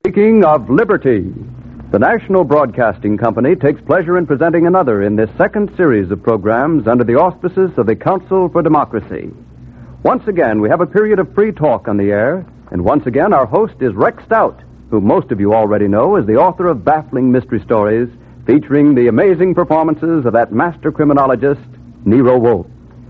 Speaking of liberty, the National Broadcasting Company takes pleasure in presenting another in this second series of programs under the auspices of the Council for Democracy. Once again, we have a period of free talk on the air, and once again, our host is Rex Stout, who most of you already know as the author of baffling mystery stories featuring the amazing performances of that master criminologist, Nero Wolfe.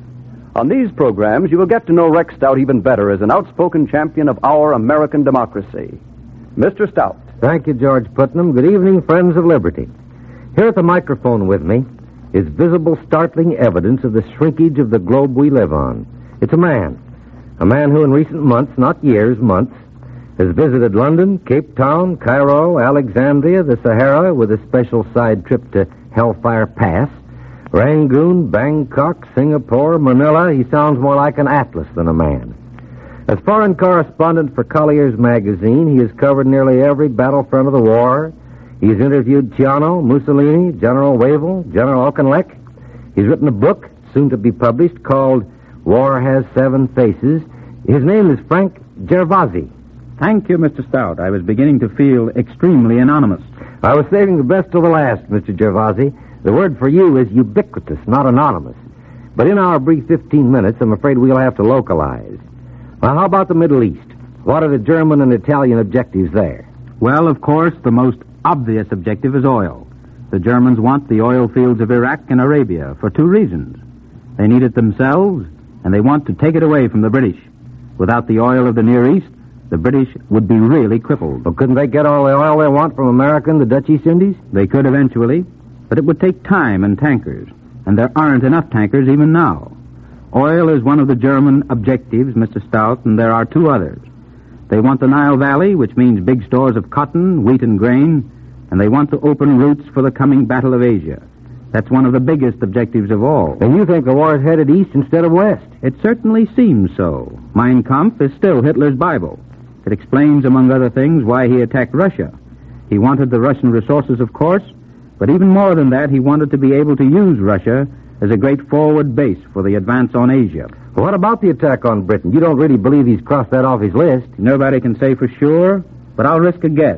On these programs, you will get to know Rex Stout even better as an outspoken champion of our American democracy. Mr. Stout. Thank you, George Putnam. Good evening, friends of liberty. Here at the microphone with me is visible, startling evidence of the shrinkage of the globe we live on. It's a man who in recent months, not years, months, has visited London, Cape Town, Cairo, Alexandria, the Sahara, with a special side trip to Hellfire Pass, Rangoon, Bangkok, Singapore, Manila. He sounds more like an atlas than a man. As foreign correspondent for Collier's magazine, he has covered nearly every battlefront of the war. He's interviewed Ciano, Mussolini, General Wavell, General Auchinleck. He's written a book, soon to be published, called War Has Seven Faces. His name is Frank Gervasi. Thank you, Mr. Stout. I was beginning to feel extremely anonymous. I was saving the best till the last, Mr. Gervasi. The word for you is ubiquitous, not anonymous. But in our brief 15 minutes, I'm afraid we'll have to localize. Well, how about the Middle East? What are the German and Italian objectives there? Well, of course, the most obvious objective is oil. The Germans want the oil fields of Iraq and Arabia for two reasons. They need it themselves, and they want to take it away from the British. Without the oil of the Near East, the British would be really crippled. But couldn't they get all the oil they want from America and the Dutch East Indies? They could eventually, but it would take time and tankers, and there aren't enough tankers even now. Oil is one of the German objectives, Mr. Stout, and there are two others. They want the Nile Valley, which means big stores of cotton, wheat, and grain, and they want to open routes for the coming Battle of Asia. That's one of the biggest objectives of all. And you think the war is headed east instead of west? It certainly seems so. Mein Kampf is still Hitler's Bible. It explains, among other things, why he attacked Russia. He wanted the Russian resources, of course, but even more than that, he wanted to be able to use Russia as a great forward base for the advance on Asia. What about the attack on Britain? You don't really believe he's crossed that off his list? Nobody can say for sure, but I'll risk a guess.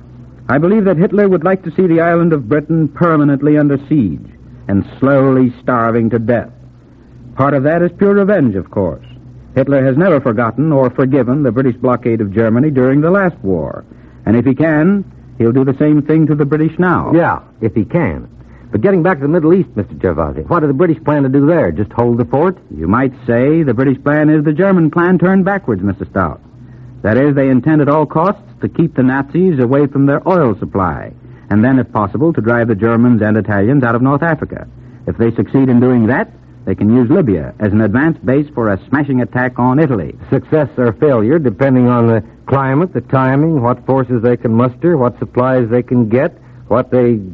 I believe that Hitler would like to see the island of Britain permanently under siege and slowly starving to death. Part of that is pure revenge, of course. Hitler has never forgotten or forgiven the British blockade of Germany during the last war. And if he can, he'll do the same thing to the British now. Yeah, if he can. But getting back to the Middle East, Mr. Gervasi, what do the British plan to do there? Just hold the fort? You might say the British plan is the German plan turned backwards, Mr. Stout. That is, they intend at all costs to keep the Nazis away from their oil supply, and then, if possible, to drive the Germans and Italians out of North Africa. If they succeed in doing that, they can use Libya as an advance base for a smashing attack on Italy. Success or failure, depending on the climate, the timing, what forces they can muster, what supplies they can get, what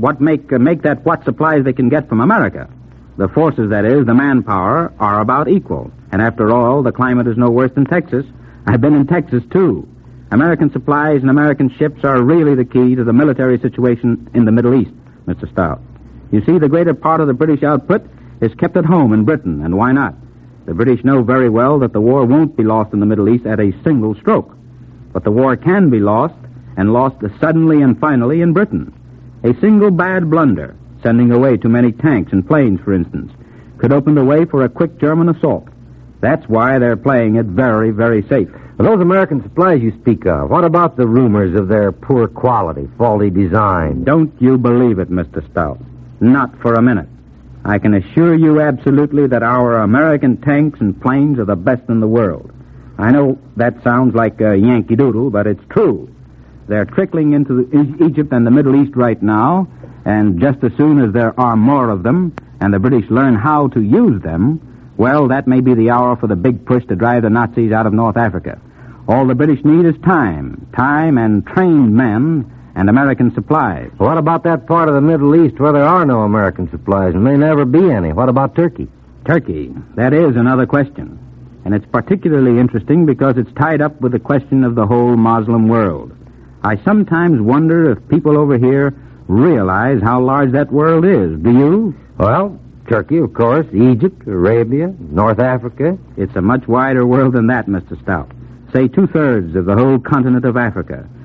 supplies they can get from America. The forces, that is, the manpower, are about equal. And after all, the climate is no worse than Texas. I've been in Texas, too. American supplies and American ships are really the key to the military situation in the Middle East, Mr. Stout. You see, the greater part of the British output is kept at home in Britain, and why not? The British know very well that the war won't be lost in the Middle East at a single stroke. But the war can be lost, and lost suddenly and finally in Britain. A single bad blunder, sending away too many tanks and planes, for instance, could open the way for a quick German assault. That's why they're playing it very, very safe. Well, those American supplies you speak of, what about the rumors of their poor quality, faulty design? Don't you believe it, Mr. Stout. Not for a minute. I can assure you absolutely that our American tanks and planes are the best in the world. I know that sounds like a Yankee Doodle, but it's true. They're trickling into Egypt and the Middle East right now, and just as soon as there are more of them, and the British learn how to use them, well, that may be the hour for the big push to drive the Nazis out of North Africa. All the British need is time and trained men and American supplies. What about that part of the Middle East where there are no American supplies and may never be any? What about Turkey? Turkey, that is another question. And it's particularly interesting because it's tied up with the question of the whole Muslim world. I sometimes wonder if people over here realize how large that world is. Do you? Well, Turkey, of course, Egypt, Arabia, North Africa. It's a much wider world than that, Mr. Stout. Say 2/3 of the whole continent of Africa,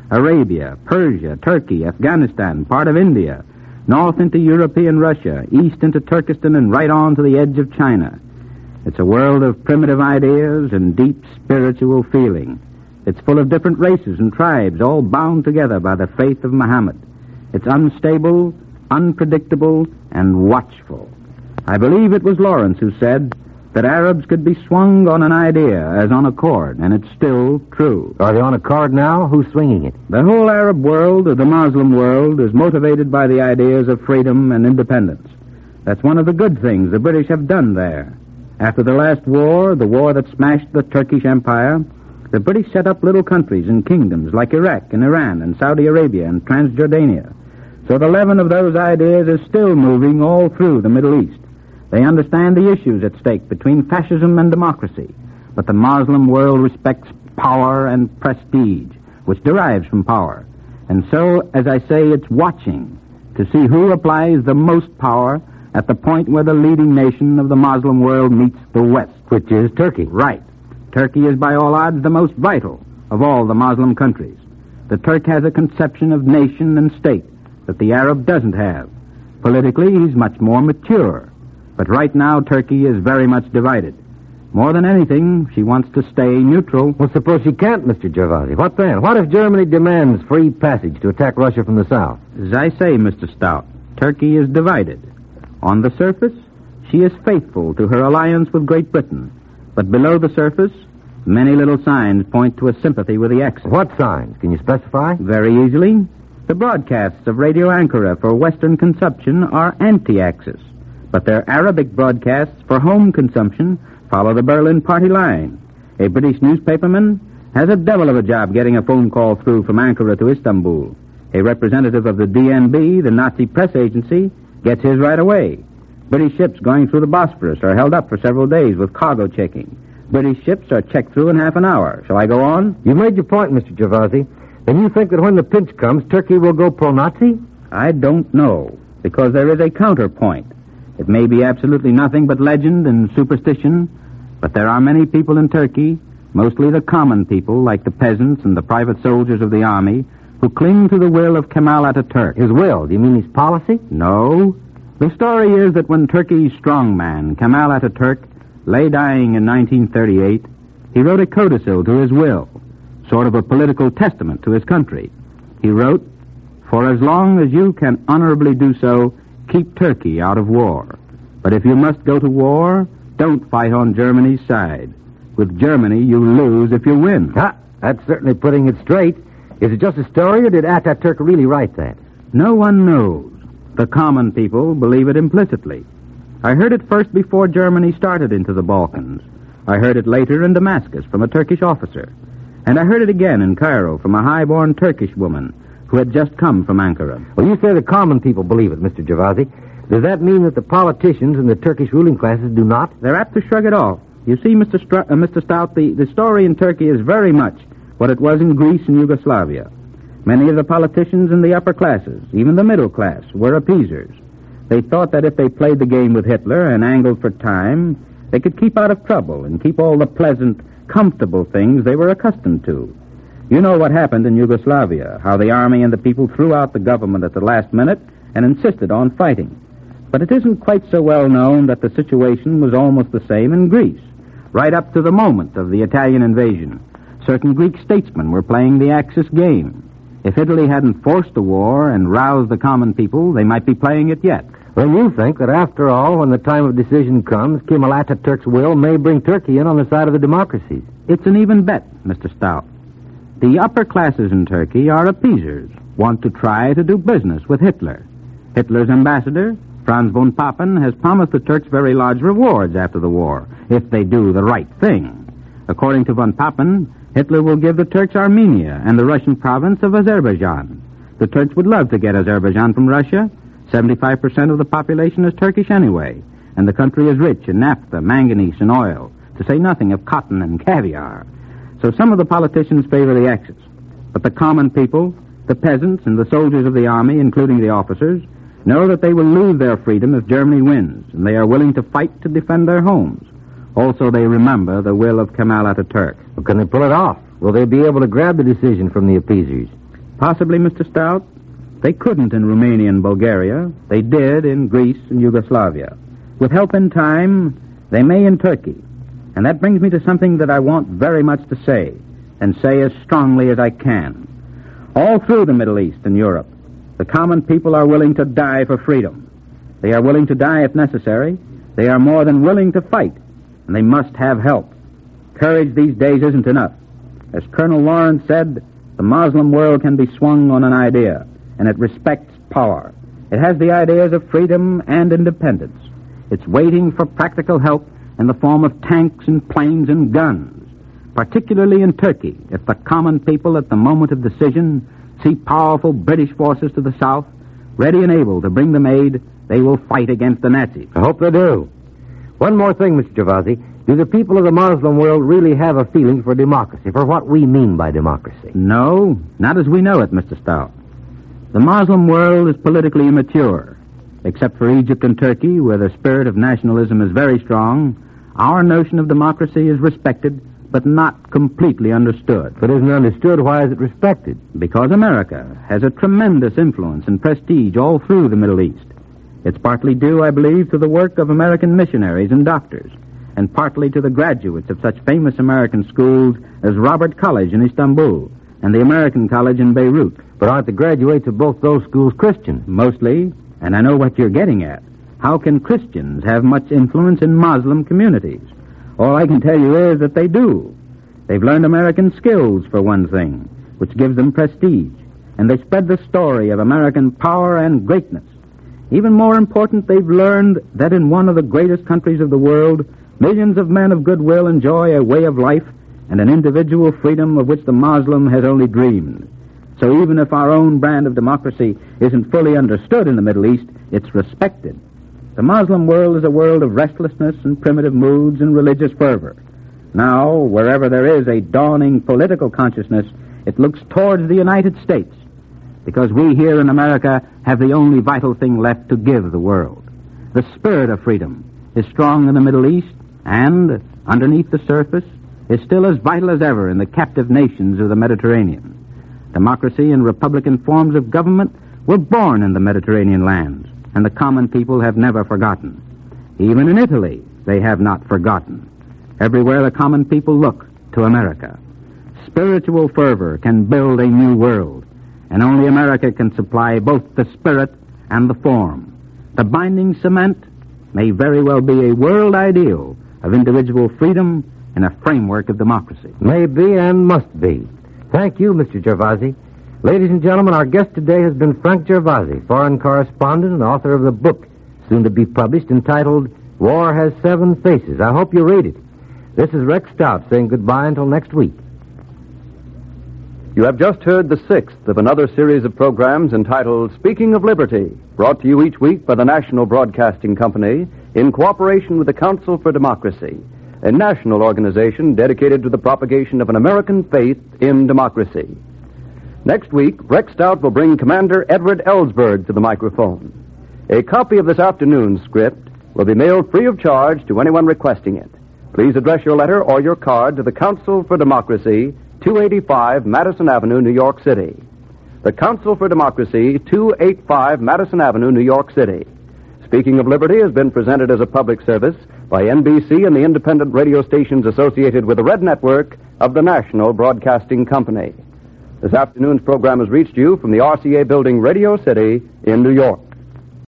Arabia, Persia, Turkey, Afghanistan, part of India, north into European Russia, east into Turkestan, and right on to the edge of China. It's a world of primitive ideas and deep spiritual feeling. It's full of different races and tribes, all bound together by the faith of Muhammad. It's unstable, unpredictable, and watchful. I believe it was Lawrence who said that Arabs could be swung on an idea as on a cord, and it's still true. Are they on a cord now? Who's swinging it? The whole Arab world, or the Muslim world, is motivated by the ideas of freedom and independence. That's one of the good things the British have done there. After the last war, the war that smashed the Turkish Empire, the British set up little countries and kingdoms like Iraq and Iran and Saudi Arabia and Transjordania. So the leaven of those ideas is still moving all through the Middle East. They understand the issues at stake between fascism and democracy, but the Muslim world respects power and prestige, which derives from power. And so, as I say, it's watching to see who applies the most power at the point where the leading nation of the Muslim world meets the West. Which is Turkey. Right. Turkey is by all odds the most vital of all the Muslim countries. The Turk has a conception of nation and state that the Arab doesn't have. Politically, he's much more mature. But right now, Turkey is very much divided. More than anything, she wants to stay neutral. Well, suppose she can't, Mr. Gervasi. What then? What if Germany demands free passage to attack Russia from the south? As I say, Mr. Stout, Turkey is divided. On the surface, she is faithful to her alliance with Great Britain. But below the surface, many little signs point to a sympathy with the Axis. What signs? Can you specify? Very easily. The broadcasts of Radio Ankara for Western consumption are anti-Axis. But their Arabic broadcasts for home consumption follow the Berlin party line. A British newspaperman has a devil of a job getting a phone call through from Ankara to Istanbul. A representative of the DNB, the Nazi press agency, gets his right away. British ships going through the Bosphorus are held up for several days with cargo checking. British ships are checked through in half an hour. Shall I go on? You made your point, Mr. Gervasi. Then you think that when the pinch comes, Turkey will go pro-Nazi? I don't know, because there is a counterpoint. It may be absolutely nothing but legend and superstition, but there are many people in Turkey, mostly the common people, like the peasants and the private soldiers of the army, who cling to the will of Kemal Ataturk. His will? Do you mean his policy? No. The story is that when Turkey's strongman, Kemal Ataturk, lay dying in 1938, he wrote a codicil to his will, sort of a political testament to his country. He wrote, "For as long as you can honorably do so, keep Turkey out of war. But if you must go to war, don't fight on Germany's side. With Germany, you lose if you win." That's certainly putting it straight. Is it just a story, or did Ataturk really write that? No one knows. The common people believe it implicitly. I heard it first before Germany started into the Balkans. I heard it later in Damascus from a Turkish officer. And I heard it again in Cairo from a high-born Turkish woman who had just come from Ankara. Well, you say the common people believe it, Mr. Gervasi. Does that mean that the politicians and the Turkish ruling classes do not? They're apt to shrug it off. You see, Mr. Stout, the story in Turkey is very much what it was in Greece and Yugoslavia. Many of the politicians in the upper classes, even the middle class, were appeasers. They thought that if they played the game with Hitler and angled for time, they could keep out of trouble and keep all the pleasant, comfortable things they were accustomed to. You know what happened in Yugoslavia, how the army and the people threw out the government at the last minute and insisted on fighting. But it isn't quite so well known that the situation was almost the same in Greece. Right up to the moment of the Italian invasion, certain Greek statesmen were playing the Axis game. If Italy hadn't forced the war and roused the common people, they might be playing it yet. Then you think that after all, when the time of decision comes, Kemal Ataturk's will may bring Turkey in on the side of the democracies. It's an even bet, Mr. Stout. The upper classes in Turkey are appeasers, want to try to do business with Hitler. Hitler's ambassador, Franz von Papen, has promised the Turks very large rewards after the war, if they do the right thing. According to von Papen, Hitler will give the Turks Armenia and the Russian province of Azerbaijan. The Turks would love to get Azerbaijan from Russia. 75% of the population is Turkish anyway, and the country is rich in naphtha, manganese, and oil, to say nothing of cotton and caviar. So some of the politicians favor the Axis. But the common people, the peasants, and the soldiers of the army, including the officers, know that they will lose their freedom if Germany wins, and they are willing to fight to defend their homes. Also, they remember the will of Kemal Ataturk. Well, can they pull it off? Will they be able to grab the decision from the appeasers? Possibly, Mr. Stout, they couldn't in Romania and Bulgaria. They did in Greece and Yugoslavia. With help in time, they may in Turkey. And that brings me to something that I want very much to say, and say as strongly as I can. All through the Middle East and Europe, the common people are willing to die for freedom. They are willing to die if necessary. They are more than willing to fight, and they must have help. Courage these days isn't enough. As Colonel Lawrence said, the Muslim world can be swung on an idea, and it respects power. It has the ideas of freedom and independence. It's waiting for practical help in the form of tanks and planes and guns, particularly in Turkey. If the common people at the moment of decision see powerful British forces to the south, ready and able to bring them aid, they will fight against the Nazis. I hope they do. One more thing, Mr. Gervasi. Do the people of the Muslim world really have a feeling for democracy, for what we mean by democracy? No, not as we know it, Mr. Stout. The Muslim world is politically immature. Except for Egypt and Turkey, where the spirit of nationalism is very strong, our notion of democracy is respected, but not completely understood. If it isn't understood, why is it respected? Because America has a tremendous influence and prestige all through the Middle East. It's partly due, I believe, to the work of American missionaries and doctors, and partly to the graduates of such famous American schools as Robert College in Istanbul and the American College in Beirut. But aren't the graduates of both those schools Christians? Mostly, and I know what you're getting at. How can Christians have much influence in Muslim communities? All I can tell you is that they do. They've learned American skills, for one thing, which gives them prestige, and they spread the story of American power and greatness. Even more important, they've learned that in one of the greatest countries of the world, millions of men of goodwill enjoy a way of life and an individual freedom of which the Muslim has only dreamed. So even if our own brand of democracy isn't fully understood in the Middle East, it's respected. The Muslim world is a world of restlessness and primitive moods and religious fervor. Now, wherever there is a dawning political consciousness, it looks towards the United States, because we here in America have the only vital thing left to give the world. The spirit of freedom is strong in the Middle East, and, underneath the surface, is still as vital as ever in the captive nations of the Mediterranean. Democracy and republican forms of government were born in the Mediterranean lands, and the common people have never forgotten. Even in Italy, they have not forgotten. Everywhere the common people look to America. Spiritual fervor can build a new world, and only America can supply both the spirit and the form. The binding cement may very well be a world ideal of individual freedom in a framework of democracy. May be and must be. Thank you, Mr. Gervasi. Ladies and gentlemen, our guest today has been Frank Gervasi, foreign correspondent and author of the book, soon to be published, entitled War Has Seven Faces. I hope you read it. This is Rex Stout saying goodbye until next week. You have just heard the sixth of another series of programs entitled Speaking of Liberty, brought to you each week by the National Broadcasting Company in cooperation with the Council for Democracy, a national organization dedicated to the propagation of an American faith in democracy. Next week, Rex Stout will bring Commander Edward Ellsberg to the microphone. A copy of this afternoon's script will be mailed free of charge to anyone requesting it. Please address your letter or your card to the Council for Democracy, 285 Madison Avenue, New York City. The Council for Democracy, 285 Madison Avenue, New York City. Speaking of Liberty has been presented as a public service by NBC and the independent radio stations associated with the Red Network of the National Broadcasting Company. This afternoon's program has reached you from the RCA Building, Radio City in New York.